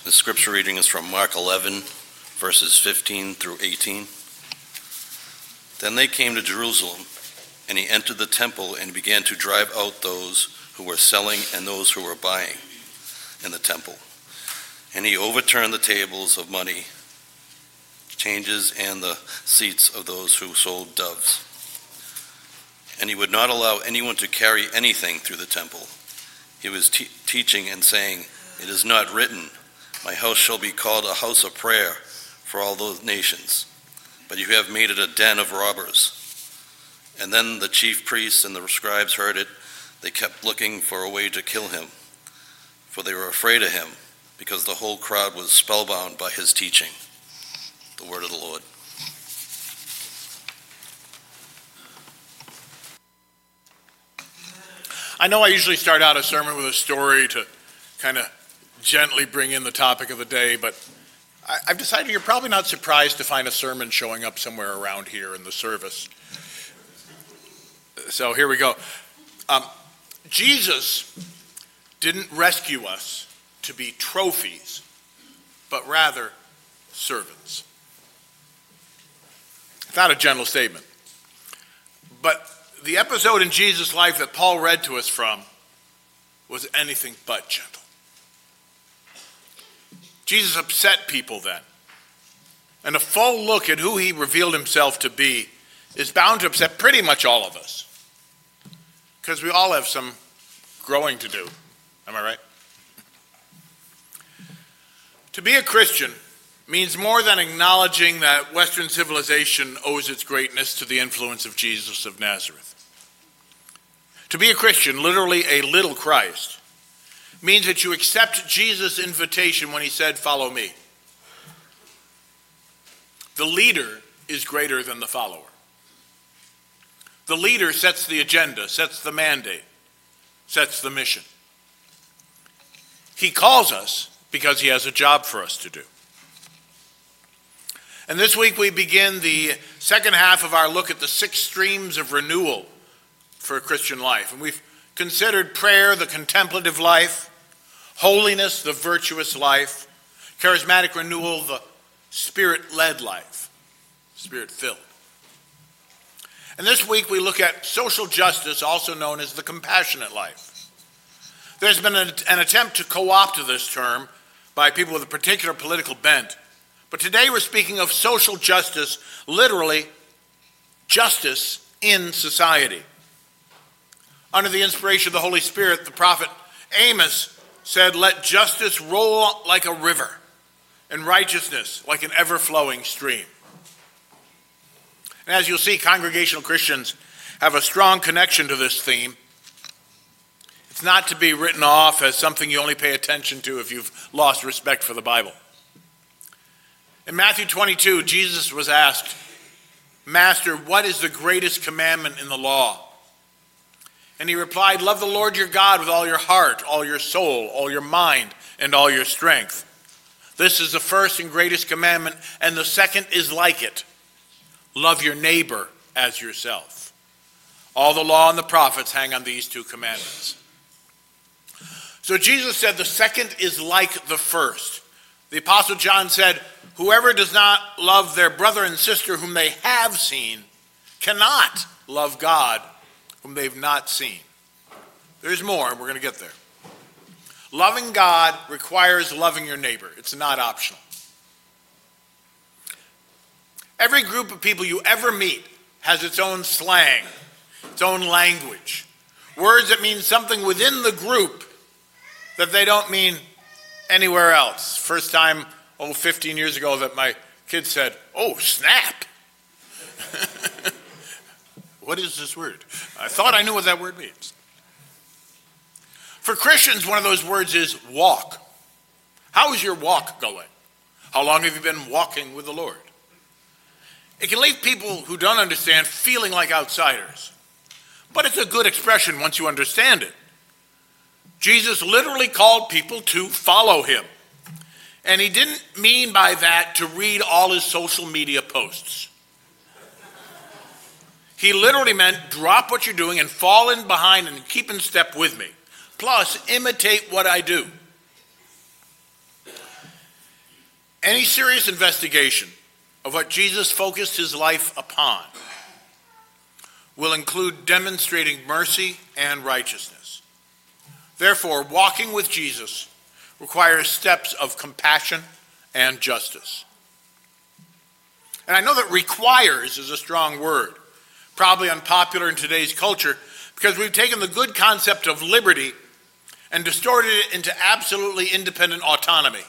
The scripture reading is from Mark 11, verses 15 through 18. Then they came to Jerusalem, and he entered the temple and began to drive out those who were selling and those who were buying in the temple. And he overturned the tables of money, changes, and the seats of those who sold doves. And he would not allow anyone to carry anything through the temple. He was teaching and saying, "It is not written, 'My house shall be called a house of prayer for all those nations,' but you have made it a den of robbers." And then the chief priests and the scribes heard it. They kept looking for a way to kill him, for they were afraid of him, because the whole crowd was spellbound by his teaching. The word of the Lord. I know I usually start out a sermon with a story to kind of gently bring in the topic of the day, but I've decided you're probably not surprised to find a sermon showing up somewhere around here in the service. So here we go. Jesus didn't rescue us to be trophies, but rather servants. It's not a gentle statement. But the episode in Jesus' life that Paul read to us from was anything but gentle. Jesus upset people then. And a full look at who he revealed himself to be is bound to upset pretty much all of us. Because we all have some growing to do. Am I right? To be a Christian means more than acknowledging that Western civilization owes its greatness to the influence of Jesus of Nazareth. To be a Christian, literally a little Christ, means that you accept Jesus' invitation when he said, "Follow me." The leader is greater than the follower. The leader sets the agenda, sets the mandate, sets the mission. He calls us because he has a job for us to do. And this week we begin the second half of our look at the 6 streams of renewal for a Christian life. And we've considered prayer, the contemplative life; holiness, the virtuous life; charismatic renewal, the spirit-led life, spirit-filled. And this week we look at social justice, also known as the compassionate life. There's been an attempt to co-opt this term by people with a particular political bent. But today we're speaking of social justice, literally justice in society. Under the inspiration of the Holy Spirit, the prophet Amos said, "Let justice roll like a river, and righteousness like an ever-flowing stream." And as you'll see, congregational Christians have a strong connection to this theme. It's not to be written off as something you only pay attention to if you've lost respect for the Bible. In Matthew 22, Jesus was asked, "Master, what is the greatest commandment in the law?" And he replied, "Love the Lord your God with all your heart, all your soul, all your mind, and all your strength. This is the first and greatest commandment, and the second is like it. Love your neighbor as yourself. All the law and the prophets hang on these 2 commandments." So Jesus said the second is like the first. The Apostle John said, "Whoever does not love their brother and sister whom they have seen cannot love God whom they've not seen." There's more, and we're going to get there. Loving God requires loving your neighbor. It's not optional. Every group of people you ever meet has its own slang, its own language, words that mean something within the group that they don't mean anywhere else. First time, 15 years ago, that my kid said, "Oh, snap." What is this word? I thought I knew what that word means. For Christians, one of those words is walk. How is your walk going? How long have you been walking with the Lord? It can leave people who don't understand feeling like outsiders. But it's a good expression once you understand it. Jesus literally called people to follow him. And he didn't mean by that to read all his social media posts. He literally meant drop what you're doing and fall in behind and keep in step with me. Plus, imitate what I do. Any serious investigation of what Jesus focused his life upon will include demonstrating mercy and righteousness. Therefore, walking with Jesus requires steps of compassion and justice. And I know that requires is a strong word, probably unpopular in today's culture, because we've taken the good concept of liberty and distorted it into absolutely independent autonomy.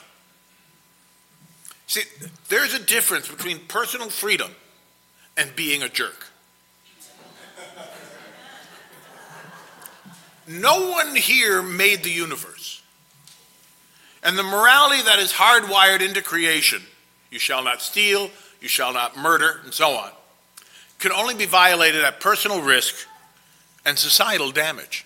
See, there's a difference between personal freedom and being a jerk. No one here made the universe. And the morality that is hardwired into creation, you shall not steal, you shall not murder, and so on, can only be violated at personal risk and societal damage.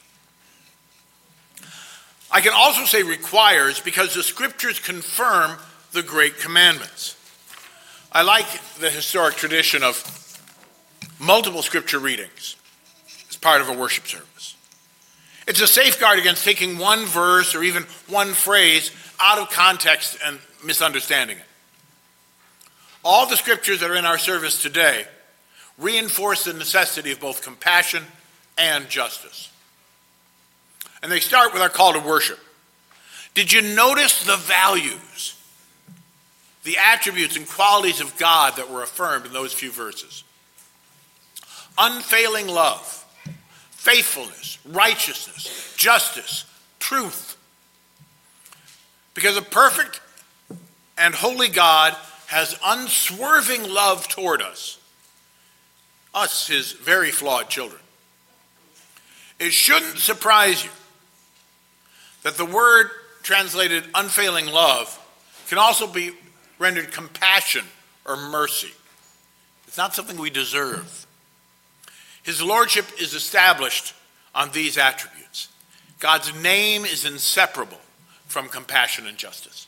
I can also say requires because the scriptures confirm the great commandments. I like the historic tradition of multiple scripture readings as part of a worship service. It's a safeguard against taking one verse or even one phrase out of context and misunderstanding it. All the scriptures that are in our service today reinforce the necessity of both compassion and justice. And they start with our call to worship. Did you notice the values, the attributes and qualities of God that were affirmed in those few verses? Unfailing love, faithfulness, righteousness, justice, truth. Because a perfect and holy God has unswerving love toward us, his very flawed children. It shouldn't surprise you that the word translated unfailing love can also be rendered compassion or mercy. It's not something we deserve. His lordship is established on these attributes. God's name is inseparable from compassion and justice.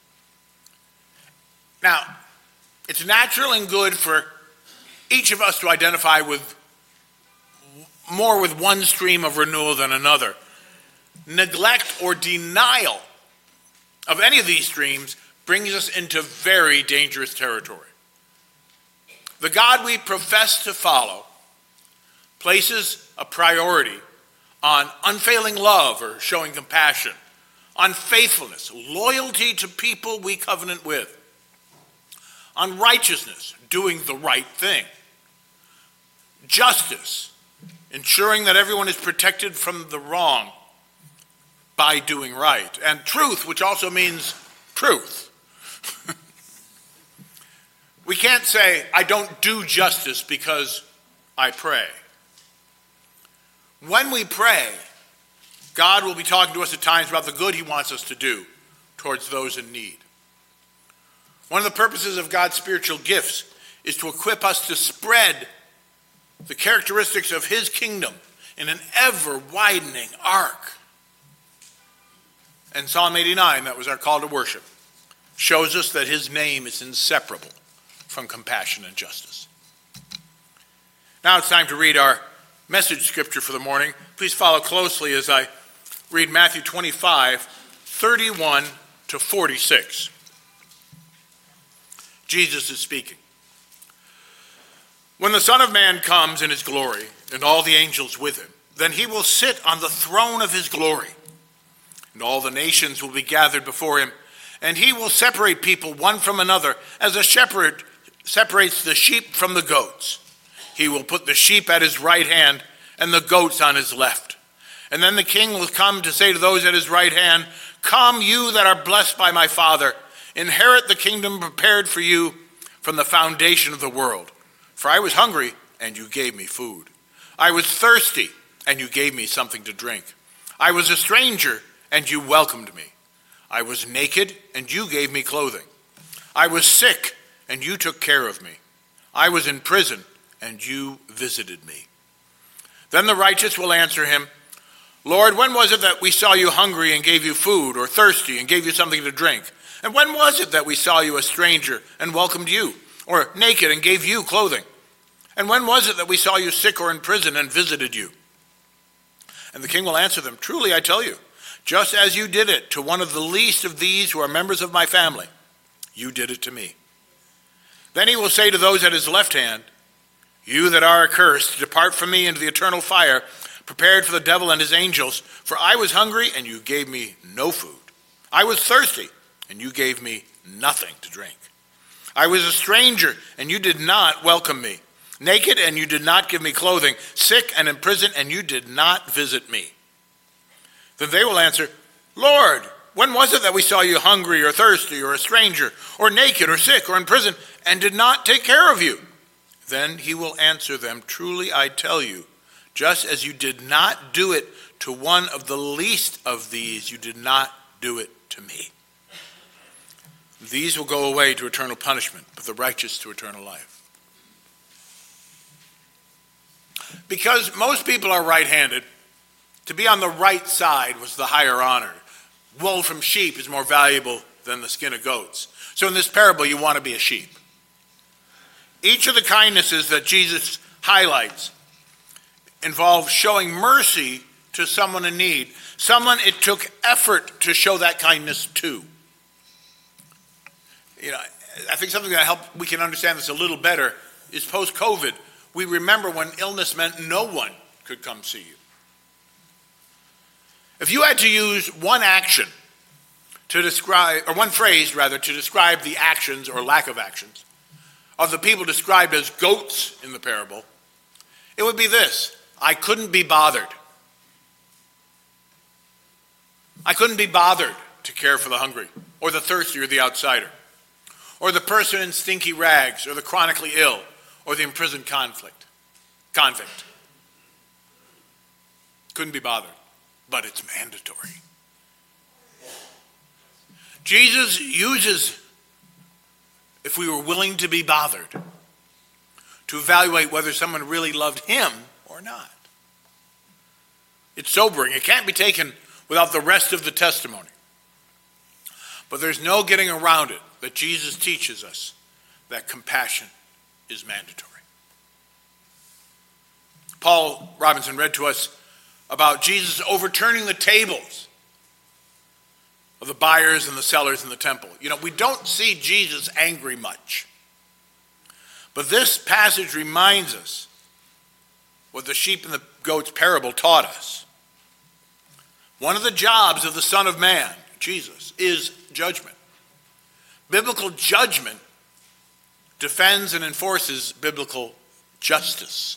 Now, it's natural and good for each of us to identify with more with one stream of renewal than another. Neglect or denial of any of these streams brings us into very dangerous territory. The God we profess to follow places a priority on unfailing love or showing compassion, on faithfulness, loyalty to people we covenant with, on righteousness, doing the right thing, justice, ensuring that everyone is protected from the wrong by doing right, and truth, which also means truth. We can't say, I don't do justice because I pray. When we pray, God will be talking to us at times about the good he wants us to do towards those in need. One of the purposes of God's spiritual gifts is to equip us to spread the characteristics of his kingdom in an ever-widening arc. And Psalm 89, that was our call to worship, shows us that his name is inseparable from compassion and justice. Now it's time to read our message scripture for the morning. Please follow closely as I read Matthew 25, 31 to 46. Jesus is speaking. When the Son of Man comes in his glory, and all the angels with him, then he will sit on the throne of his glory, and all the nations will be gathered before him, and he will separate people one from another, as a shepherd separates the sheep from the goats. He will put the sheep at his right hand, and the goats on his left. And then the king will come to say to those at his right hand, Come, you that are blessed by my Father, inherit the kingdom prepared for you from the foundation of the world. For I was hungry, and you gave me food. I was thirsty, and you gave me something to drink. I was a stranger, and you welcomed me. I was naked, and you gave me clothing. I was sick, and you took care of me. I was in prison, and you visited me. Then the righteous will answer him, Lord, when was it that we saw you hungry and gave you food, or thirsty and gave you something to drink? And when was it that we saw you a stranger and welcomed you, or naked and gave you clothing? And when was it that we saw you sick or in prison and visited you? And the king will answer them, Truly I tell you, just as you did it to one of the least of these who are members of my family, You did it to me. Then he will say to those at his left hand, you that are accursed, depart from me into the eternal fire, prepared for the devil and his angels. For I was hungry, and you gave me no food. I was thirsty, and you gave me nothing to drink. I was a stranger, and you did not welcome me. Naked, and you did not give me clothing. Sick and in prison, and you did not visit me. Then they will answer, Lord, when was it that we saw you hungry or thirsty or a stranger or naked or sick or in prison and did not take care of you? Then he will answer them, truly I tell you, just as you did not do it to one of the least of these, you did not do it to me. These will go away to eternal punishment, but the righteous to eternal life. Because most people are right-handed, to be on the right side was the higher honor. Wool from sheep is more valuable than the skin of goats. So in this parable, you want to be a sheep. Each of the kindnesses that Jesus highlights involves showing mercy to someone in need, someone it took effort to show that kindness to. I think something that helps we can understand this a little better is post-COVID. We remember when illness meant no one could come see you. If you had to use one action to describe, or one phrase rather, to describe the actions or lack of actions of the people described as goats in the parable, it would be this: I couldn't be bothered. I couldn't be bothered to care for the hungry, or the thirsty, or the outsider, or the person in stinky rags, or the chronically ill, or the imprisoned convict. Couldn't be bothered, but it's mandatory. Jesus uses, if we were willing to be bothered, to evaluate whether someone really loved him or not. It's sobering. It can't be taken without the rest of the testimony. But there's no getting around it that Jesus teaches us that compassion is mandatory. Paul Robinson read to us about Jesus overturning the tables of the buyers and the sellers in the temple. We don't see Jesus angry much. But this passage reminds us what the sheep and the goats parable taught us. One of the jobs of the Son of Man, Jesus, is judgment. Biblical judgment defends and enforces biblical justice.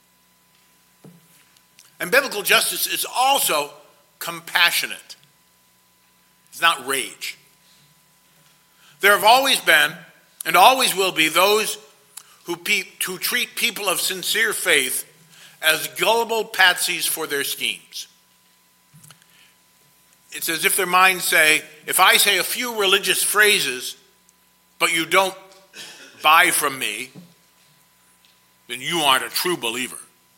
And biblical justice is also compassionate. It's not rage. There have always been and always will be those who treat people of sincere faith as gullible patsies for their schemes. It's as if their minds say, if I say a few religious phrases, but you don't buy from me, then you aren't a true believer.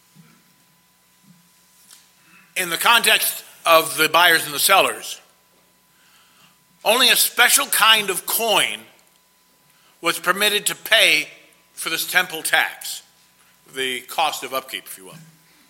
In the context of the buyers and the sellers, only a special kind of coin was permitted to pay for this temple tax, the cost of upkeep, if you will.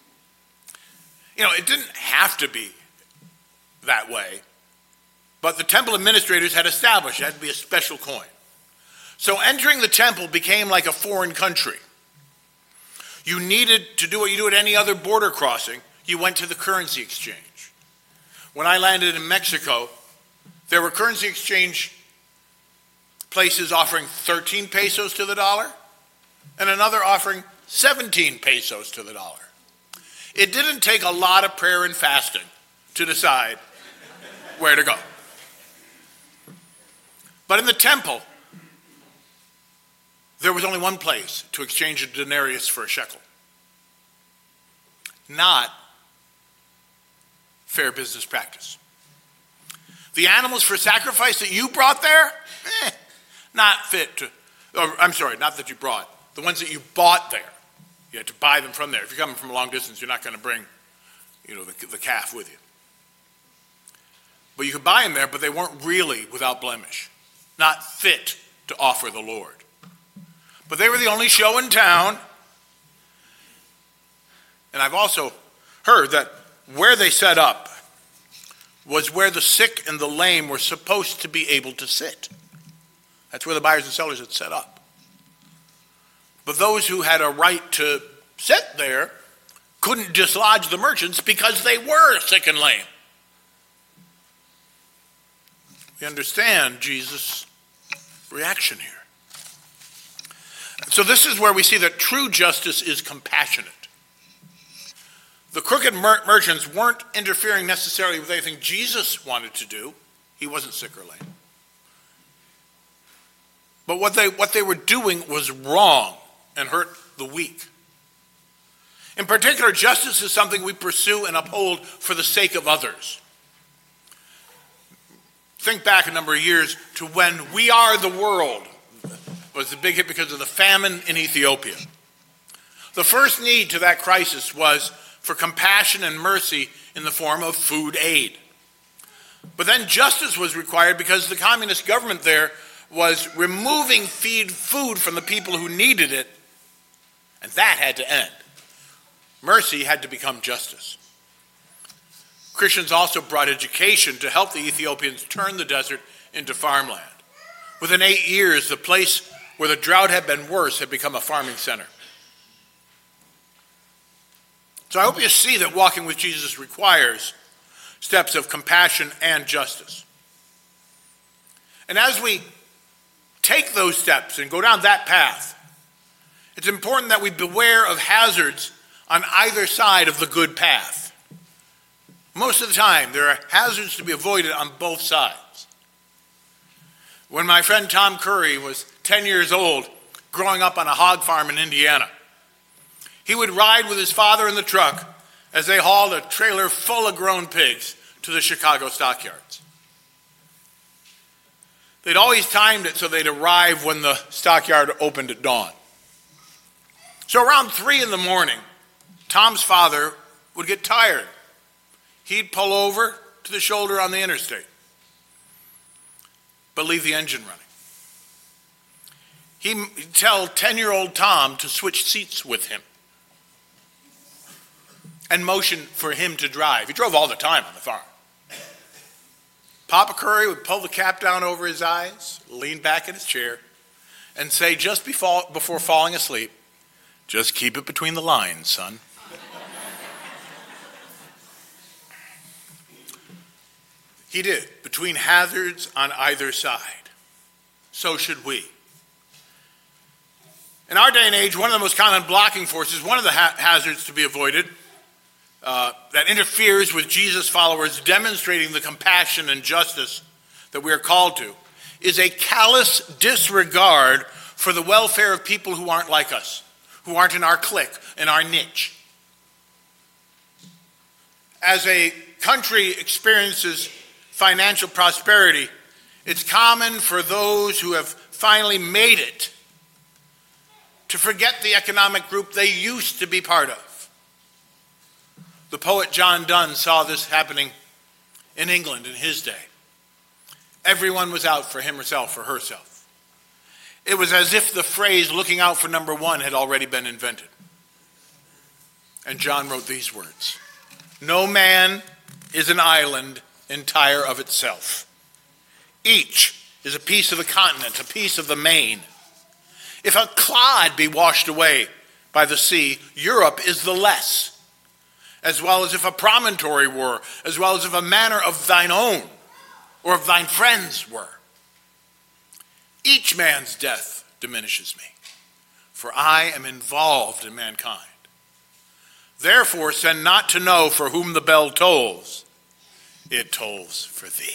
It didn't have to be that way, but the temple administrators had established it had to be a special coin. So entering the temple became like a foreign country. You needed to do what you do at any other border crossing. You went to the currency exchange. When I landed in Mexico, there were currency exchange places offering 13 pesos to the dollar and another offering 17 pesos to the dollar. It didn't take a lot of prayer and fasting to decide where to go. But in the temple, there was only one place to exchange a denarius for a shekel. Not fair business practice. The animals for sacrifice that you brought there, not fit to, not that you brought, the ones that you bought there. You had to buy them from there. If you're coming from a long distance, you're not going to bring, the calf with you. But you could buy them there, but they weren't really without blemish, not fit to offer the Lord. But they were the only show in town. And I've also heard that where they set up was where the sick and the lame were supposed to be able to sit. That's where the buyers and sellers had set up. But those who had a right to sit there couldn't dislodge the merchants because they were sick and lame. We understand Jesus' reaction here. So this is where we see that true justice is compassionate. The crooked merchants weren't interfering necessarily with anything Jesus wanted to do. He wasn't sick or lame. But what they were doing was wrong and hurt the weak. In particular, justice is something we pursue and uphold for the sake of others. Think back a number of years to when We Are the World was a big hit because of the famine in Ethiopia. The first need to that crisis was for compassion and mercy in the form of food aid. But then justice was required because the communist government there was removing food from the people who needed it, and that had to end. Mercy had to become justice. Christians also brought education to help the Ethiopians turn the desert into farmland. Within 8 years, the place where the drought had been worse had become a farming center. So I hope you see that walking with Jesus requires steps of compassion and justice. And as we take those steps and go down that path, it's important that we beware of hazards on either side of the good path. Most of the time, there are hazards to be avoided on both sides. When my friend Tom Curry was 10 years old, growing up on a hog farm in Indiana, he would ride with his father in the truck as they hauled a trailer full of grown pigs to the Chicago stockyards. They'd always timed it so they'd arrive when the stockyard opened at dawn. So around 3 in the morning, Tom's father would get tired. He'd pull over to the shoulder on the interstate, but leave the engine running. He'd tell 10-year-old Tom to switch seats with him and motion for him to drive. He drove all the time on the farm. Papa Curry would pull the cap down over his eyes, lean back in his chair, and say just before falling asleep, "Just keep it between the lines, son." He did, between hazards on either side. So should we. In our day and age, one of the most common blocking forces, one of the hazards to be avoided, that interferes with Jesus' followers demonstrating the compassion and justice that we are called to, is a callous disregard for the welfare of people who aren't like us, who aren't in our clique, in our niche. As a country experiences financial prosperity, it's common for those who have finally made it to forget the economic group they used to be part of. The poet John Donne saw this happening in England in his day. Everyone was out for him, herself, or herself. It was as if the phrase "looking out for number one" had already been invented. And John wrote these words: "No man is an island entire of itself. Each is a piece of the continent, a piece of the main. If a clod be washed away by the sea, Europe is the less, as well as if a promontory were, as well as if a manor of thine own or of thine friends were. Each man's death diminishes me, for I am involved in mankind. Therefore send not to know for whom the bell tolls, it tolls for thee.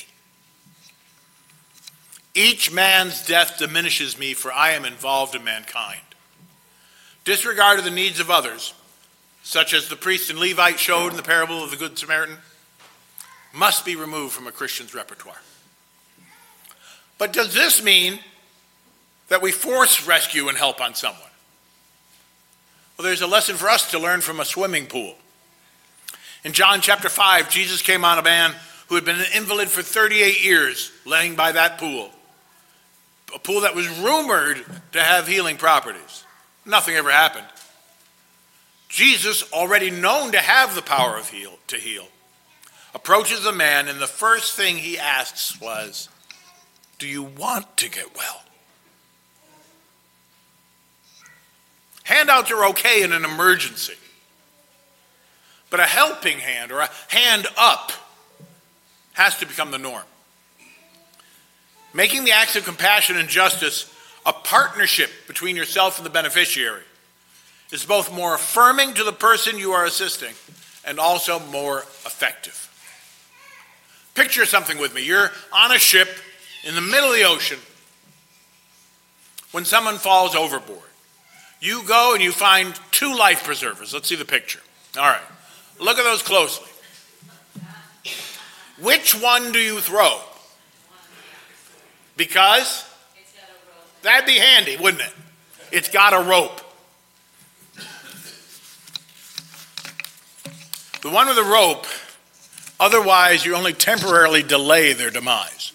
Each man's death diminishes me, for I am involved in mankind. Disregard of the needs of others, such as the priest and Levite showed in the parable of the Good Samaritan, must be removed from a Christian's repertoire." But does this mean that we force rescue and help on someone? Well, there's a lesson for us to learn from a swimming pool. In John chapter 5, Jesus came on a man who had been an invalid for 38 years, laying by that pool. A pool that was rumored to have healing properties. Nothing ever happened. Jesus, already known to have the power to heal, approaches the man, and the first thing he asks was, "Do you want to get well?" Handouts are okay in an emergency. But a helping hand or a hand up has to become the norm. Making the acts of compassion and justice a partnership between yourself and the beneficiary is both more affirming to the person you are assisting and also more effective. Picture something with me. You're on a ship in the middle of the ocean when someone falls overboard. You go and you find 2 life preservers. Let's see the picture. All right. Look at those closely. Which one do you throw? Because that'd be handy, wouldn't it? It's got a rope. The one with the rope, otherwise you only temporarily delay their demise.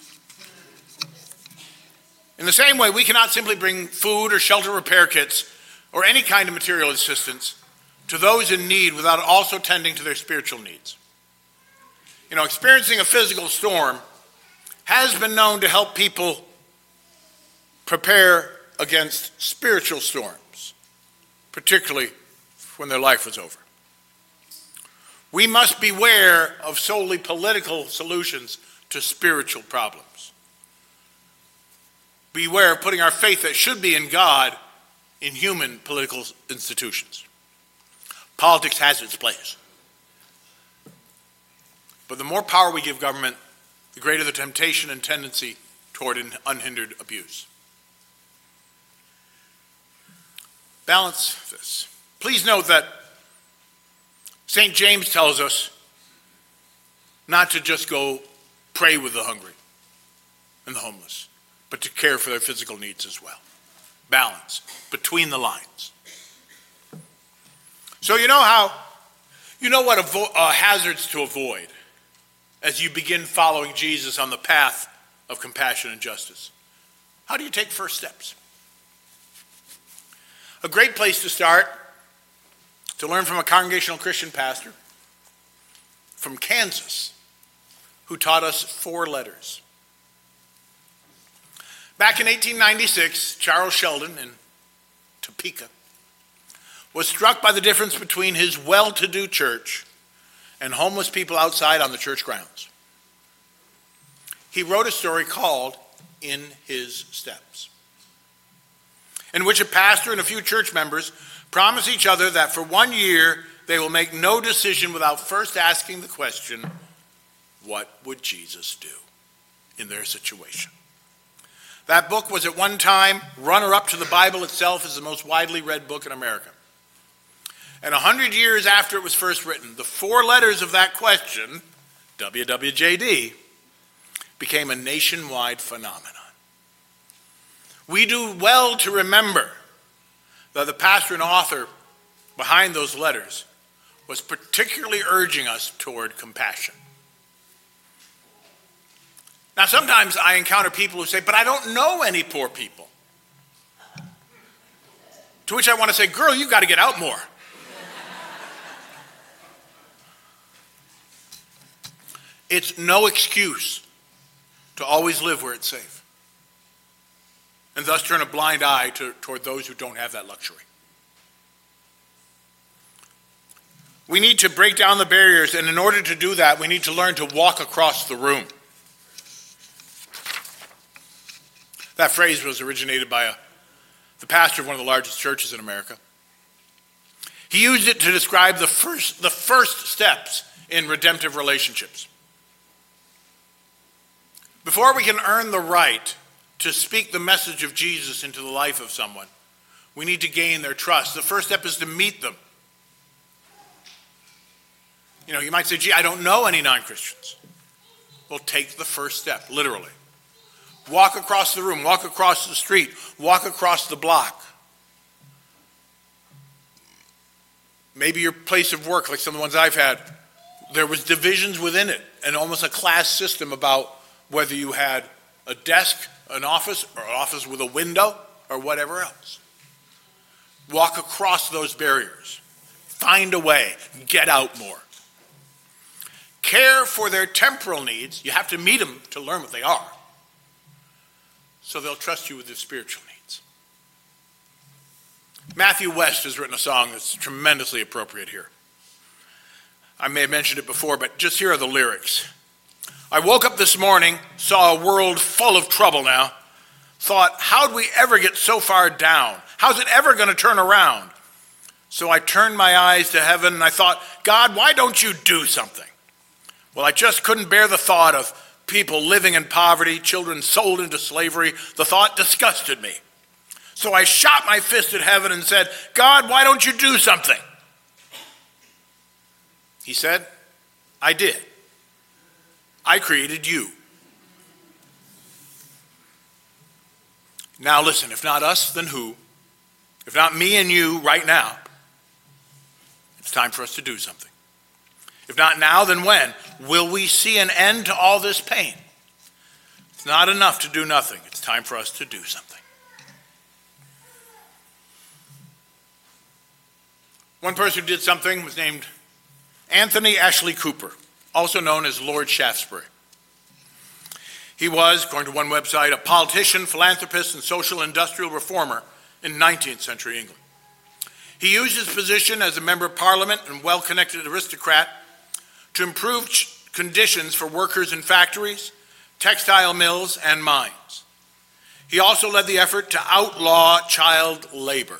In the same way, we cannot simply bring food or shelter repair kits or any kind of material assistance to those in need without also tending to their spiritual needs. You know, experiencing a physical storm has been known to help people prepare against spiritual storms, particularly when their life was over. We must beware of solely political solutions to spiritual problems. Beware of putting our faith that should be in God in human political institutions. Politics has its place. But the more power we give government, the greater the temptation and tendency toward an unhindered abuse. Balance this. Please note that St. James tells us not to just go pray with the hungry and the homeless, but to care for their physical needs as well. Balance between the lines. So you know what hazards to avoid as you begin following Jesus on the path of compassion and justice. How do you take first steps? A great place to start, to learn from a Congregational Christian pastor from Kansas who taught us 4 letters. Back in 1896, Charles Sheldon in Topeka was struck by the difference between his well-to-do church and homeless people outside on the church grounds. He wrote a story called In His Steps, in which a pastor and a few church members promise each other that for 1 year they will make no decision without first asking the question, what would Jesus do in their situation? That book was at one time runner-up to the Bible itself as the most widely read book in America. And 100 years after it was first written, the 4 letters of that question, WWJD, became a nationwide phenomenon. We do well to remember that the pastor and author behind those letters was particularly urging us toward compassion. Now, sometimes I encounter people who say, but I don't know any poor people. To which I want to say, girl, you've got to get out more. It's no excuse to always live where it's safe, and thus turn a blind eye toward those who don't have that luxury. We need to break down the barriers, and in order to do that, we need to learn to walk across the room. That phrase was originated by the pastor of one of the largest churches in America. He used it to describe the first steps in redemptive relationships. Before we can earn the right to speak the message of Jesus into the life of someone, we need to gain their trust. The first step is to meet them. You know, you might say, gee, I don't know any non-Christians. Well, take the first step, literally. Walk across the room, walk across the street, walk across the block. Maybe your place of work, like some of the ones I've had, there was divisions within it and almost a class system about whether you had a desk, an office, or an office with a window, or whatever else. Walk across those barriers. Find a way. Get out more. Care for their temporal needs. You have to meet them to learn what they are, so they'll trust you with their spiritual needs. Matthew West has written a song that's tremendously appropriate here. I may have mentioned it before, but just here are the lyrics. I woke up this morning, saw a world full of trouble now, thought, how'd we ever get so far down? How's it ever going to turn around? So I turned my eyes to heaven and I thought, God, why don't you do something? Well, I just couldn't bear the thought of people living in poverty, children sold into slavery. The thought disgusted me. So I shot my fist at heaven and said, God, why don't you do something? He said, I did. I created you. Now listen, if not us, then who? If not me and you right now, it's time for us to do something. If not now, then when? Will we see an end to all this pain? It's not enough to do nothing. It's time for us to do something. One person who did something was named Anthony Ashley Cooper, also known as Lord Shaftesbury. He was, according to one website, a politician, philanthropist, and social industrial reformer in 19th century England. He used his position as a member of parliament and well-connected aristocrat to improve conditions for workers in factories, textile mills, and mines. He also led the effort to outlaw child labor.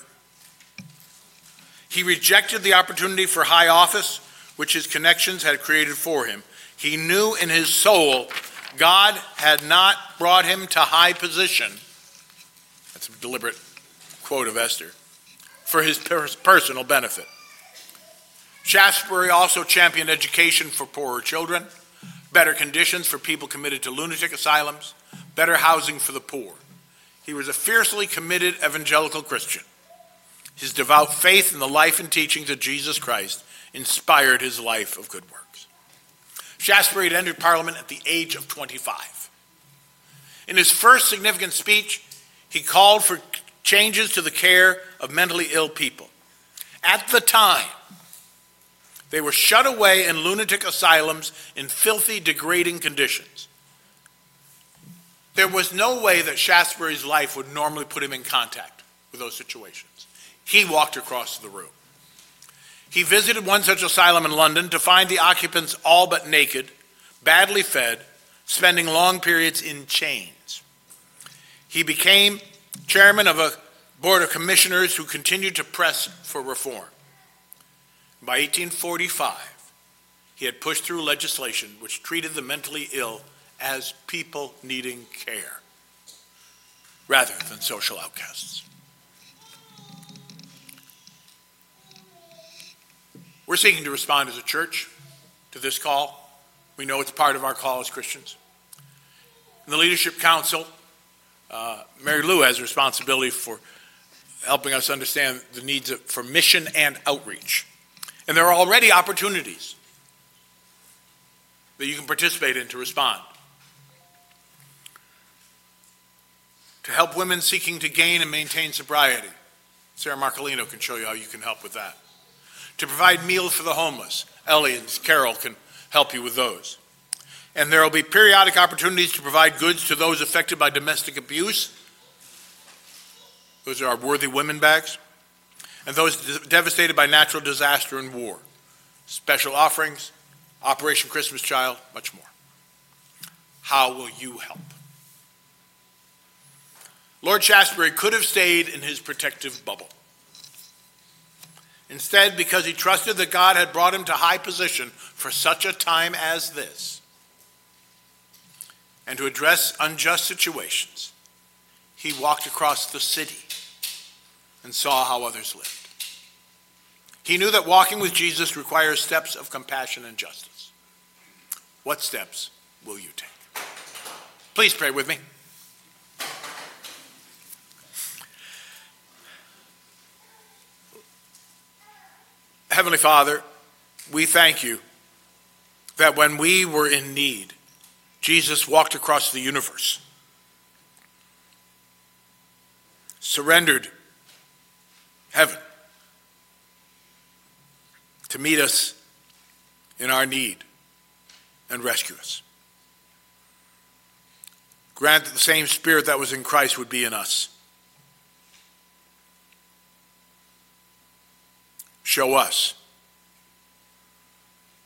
He rejected the opportunity for high office, which his connections had created for him. He knew in his soul God had not brought him to high position, that's a deliberate quote of Esther, for his personal benefit. Shaftesbury also championed education for poorer children, better conditions for people committed to lunatic asylums, better housing for the poor. He was a fiercely committed evangelical Christian. His devout faith in the life and teachings of Jesus Christ inspired his life of good works. Shaftesbury had entered Parliament at the age of 25. In his first significant speech, he called for changes to the care of mentally ill people. At the time, they were shut away in lunatic asylums in filthy, degrading conditions. There was no way that Shaftesbury's life would normally put him in contact with those situations. He walked across the room. He visited one such asylum in London to find the occupants all but naked, badly fed, spending long periods in chains. He became chairman of a board of commissioners who continued to press for reform. By 1845, he had pushed through legislation which treated the mentally ill as people needing care, rather than social outcasts. We're seeking to respond as a church to this call. We know it's part of our call as Christians. In the Leadership Council, Mary Lou has a responsibility for helping us understand the needs for mission and outreach. And there are already opportunities that you can participate in to respond. To help women seeking to gain and maintain sobriety, Sarah Marcolino can show you how you can help with that. To provide meals for the homeless, Ellie and Carol can help you with those. And there will be periodic opportunities to provide goods to those affected by domestic abuse. Those are our Worthy Women bags. And those devastated by natural disaster and war. Special offerings, Operation Christmas Child, much more. How will you help? Lord Shaftesbury could have stayed in his protective bubble. Instead, because he trusted that God had brought him to high position for such a time as this, and to address unjust situations, he walked across the city and saw how others lived. He knew that walking with Jesus requires steps of compassion and justice. What steps will you take? Please pray with me. Heavenly Father, we thank you that when we were in need, Jesus walked across the universe, surrendered heaven to meet us in our need and rescue us. Grant that the same Spirit that was in Christ would be in us. show us